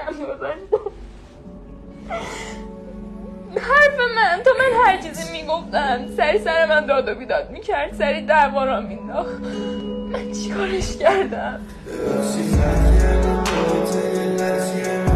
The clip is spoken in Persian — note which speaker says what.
Speaker 1: هم گذاشتم. حرف من هر چیزی میگفتم سر من داد و بیداد میکرد، سری دعوا را مینداخت. من چیکارش کردم؟